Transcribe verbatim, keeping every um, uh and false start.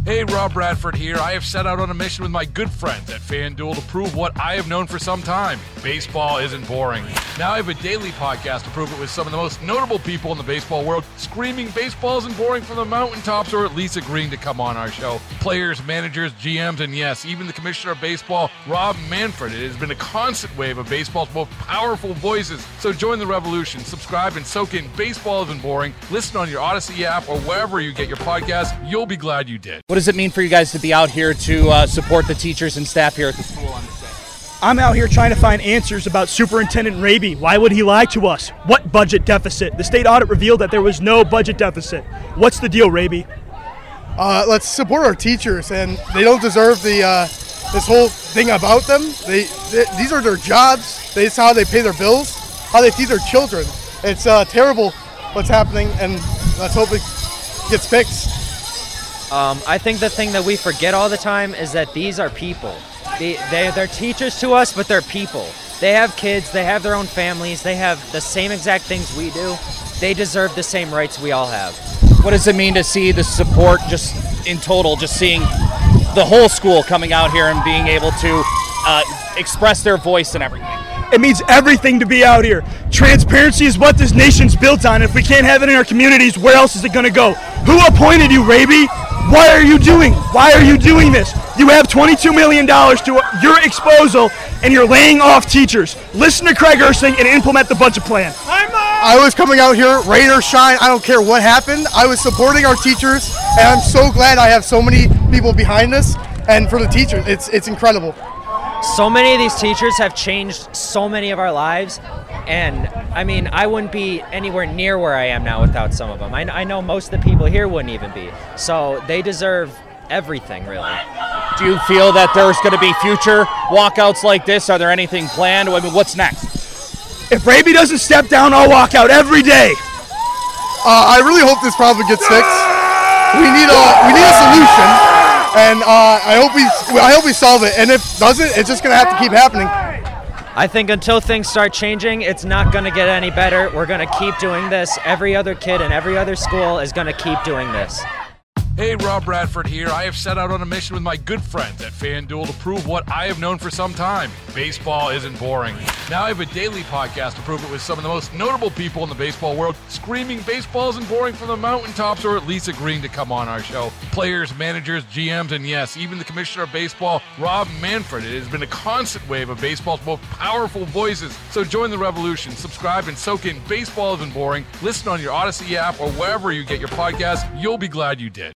Hey, Rob Bradford here. I have set out on a mission with my good friends at FanDuel to prove what I have known for some time. Baseball isn't boring. Now I have a daily podcast to prove it with some of the most notable people in the baseball world, screaming baseball isn't boring from the mountaintops, or at least agreeing to come on our show. Players, managers, G Ms, and yes, even the commissioner of baseball, Rob Manfred. It has been a constant wave of baseball's most powerful voices. So join the revolution. Subscribe and soak in Baseball Isn't Boring. Listen on your Odyssey app or wherever you get your podcasts. You'll be glad you did. What does it mean for you guys to be out here to uh, support the teachers and staff here at the school on this day? I'm out here trying to find answers about Superintendent Raby. Why would he lie to us? What budget deficit? The state audit revealed that there was no budget deficit. What's the deal, Raby? Uh, let's support our teachers, and they don't deserve the uh, this whole thing about them. They, they these are their jobs. They, it's how they pay their bills, how they feed their children. It's uh, terrible what's happening, and let's hope it gets fixed. Um, I think the thing that we forget all the time is that these are people. They, they, they're teachers to us, but they're people. They have kids, they have their own families, they have the same exact things we do. They deserve the same rights we all have. What does it mean to see the support just in total, just seeing the whole school coming out here and being able to uh, express their voice and everything? It means everything to be out here. Transparency is what this nation's built on. If we can't have it in our communities, where else is it going to go? Who appointed you, Raby? Why are you doing? Why are you doing this? You have twenty-two million dollars to your disposal, and you're laying off teachers. Listen to Craig Ursing and implement the budget plan. I was coming out here, rain or shine, I don't care what happened. I was supporting our teachers, and I'm so glad I have so many people behind us. And for the teachers, it's it's incredible. So many of these teachers have changed so many of our lives, and I mean, I wouldn't be anywhere near where I am now without some of them. I, I know most of the people here wouldn't even be. So they deserve everything, really. Do you feel that there's going to be future walkouts like this? Are there anything planned? I mean, what's next? If Raby doesn't step down, I'll walk out every day. Uh, I really hope this problem gets fixed. We need a we need a solution. And uh, I hope we I hope we solve it. And if it doesn't, it's just going to have to keep happening. I think until things start changing, it's not going to get any better. We're going to keep doing this. Every other kid in every other school is going to keep doing this. Hey, Rob Bradford here. I have set out on a mission with my good friends at FanDuel to prove what I have known for some time. Baseball isn't boring. Now I have a daily podcast to prove it with some of the most notable people in the baseball world, screaming baseball isn't boring from the mountaintops, or at least agreeing to come on our show. Players, managers, G Ms, and yes, even the commissioner of baseball, Rob Manfred. It has been a constant wave of baseball's most powerful voices. So join the revolution. Subscribe and soak in Baseball Isn't Boring. Listen on your Odyssey app or wherever you get your podcasts. You'll be glad you did.